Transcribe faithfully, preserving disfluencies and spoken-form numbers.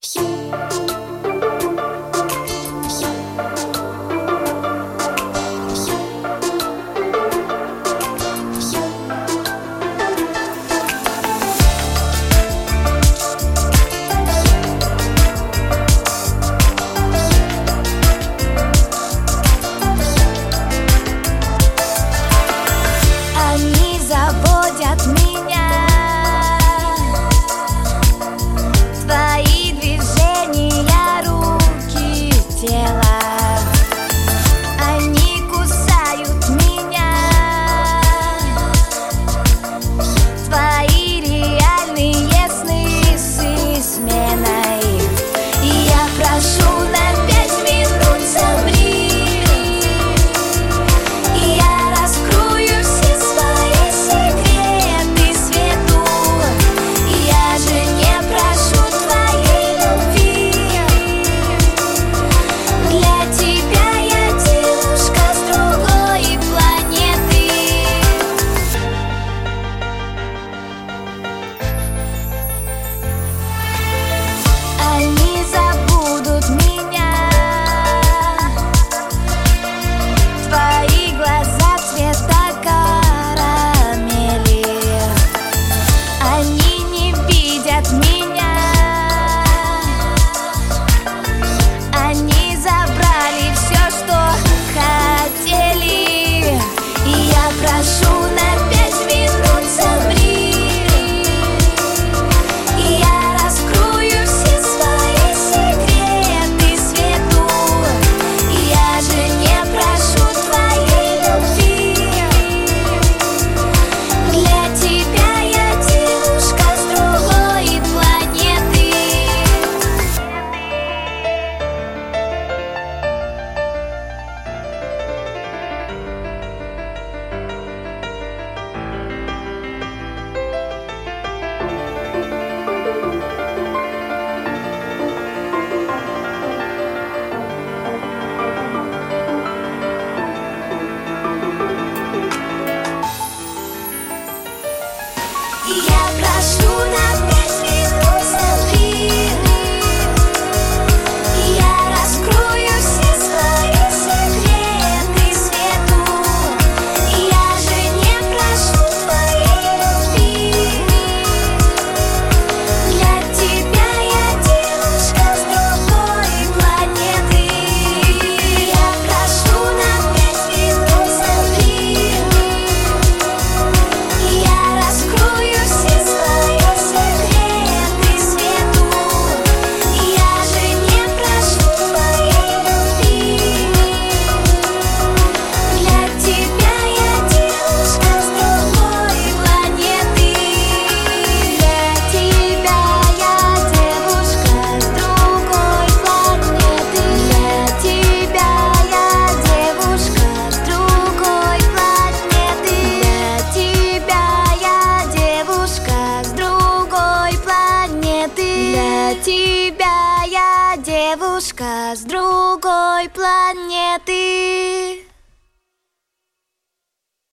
Они заводят меня, твои движения, руки, тело. Они кусают меня, твои реальные сны с изменой. И я прошу на пять минут замри, и я раскрою все свои секреты свету. И я же не прошу твоей любви, для тебя я девушка с другой планеты. Они забудут меня, твои глаза цвета карамели. Они не видят меня, они забрали все, что хотели. И я прошу на пять минут замри, и я раскрою все свои секреты свету. И я же не прошу твоей любви, для тебя я девушка с другой планеты. И я прошу на пять минут замри, и я раскрою все свои секреты свету. И я же не прошу твоей любви, для тебя я девушка с другой планеты. И я прошу на пять минут замри, и я раскрою все свои секреты свету. И я же не прошу твоей любви, для тебя я девушка с другой планеты. Для тебя я девушка с другой планеты. Для тебя я девушка с другой планеты. Для тебя я девушка с другой планеты. Для тебя я девушка с другой планеты.